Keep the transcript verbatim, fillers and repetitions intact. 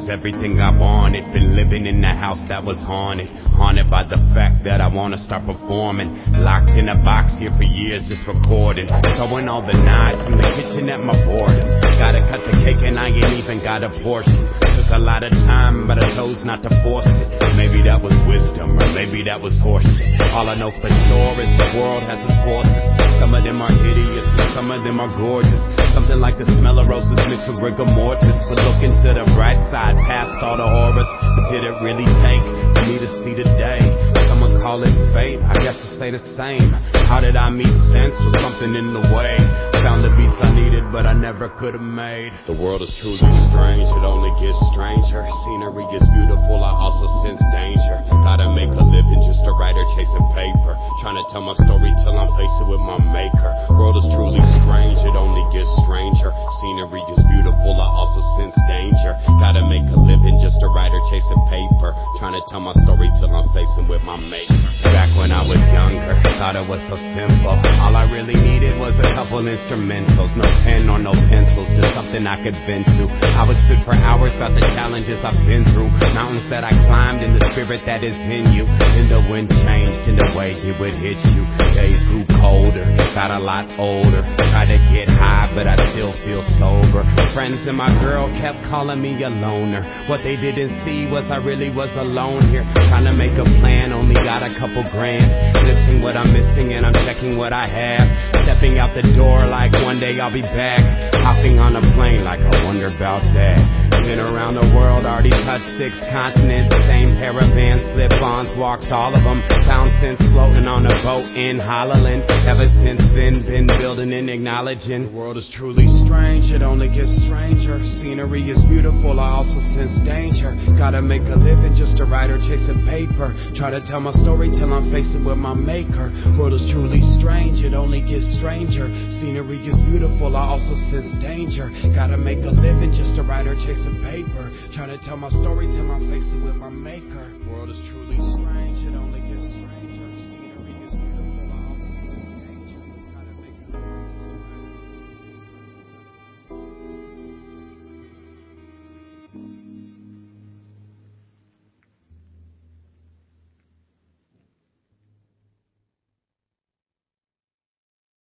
is everything I wanted. Been living in a house that was haunted, haunted by the fact that I wanna start performing. Locked in a box here for years just recording, throwing all the knives from the kitchen at my boredom. Gotta cut the cake and I ain't even got a portion. Took a lot of time but I chose not to force it. Maybe that was wisdom or maybe that was horseshit. All I know for sure is the world has its forces. Some of them are hideous and some of them are gorgeous. Something like the smell of roses mixed with rigor mortis. But looking to the bright side past all the horrors, what did it really take for me to see the day? Someone call it fate, I guess to say the same. How did I meet sense with something in the way? Found the beats I needed but I never could have made. The world is truly strange, it only gets stranger. Scenery is beautiful, I also sense danger. Gotta make a living, just a writer chasing paper. Trying to tell my story till I'm faced with my maker. World is truly strange, it only gets stranger. Scenery is beautiful, I also sense danger. Gotta make a living, just a writer chasing paper. Trying to tell my story till I'm facing with my maker. Back when I was younger, thought it was so simple. All I really needed was a couple instrumentals. No pen or no pencils, just something I could vent to. I would spit for hours about the challenges I've been through. Mountains that I climbed and the spirit that is in you. And the wind changed in the way it would hit you. Days grew colder, got a lot older. Tried to get high but I still feel sober. Friends and my girl kept calling me a loner. What they didn't see was I really was alone here. Trying to make a plan, only got a couple grand. Listing what I'm missing and I'm checking what I have. Stepping out the door like one day I'll be back. Hopping on a plane like I wonder about that. Been around the world, already touched six continents. Same caravan, slip-ons, walked all of them. Found sense floating on a boat in Holland. Ever since then, been building and acknowledging. The world is truly strange, it only gets stranger. Scenery is beautiful, I also sense danger. Gotta make a living, just a writer chasing paper. Try to tell my story till I'm facing with my maker. World is truly strange, it only gets stranger. Scenery is beautiful, I also sense danger. Gotta make a living, just a writer chasing paper. Trying to tell my story till I'm facing with my maker. World is truly strange, it only gets strange.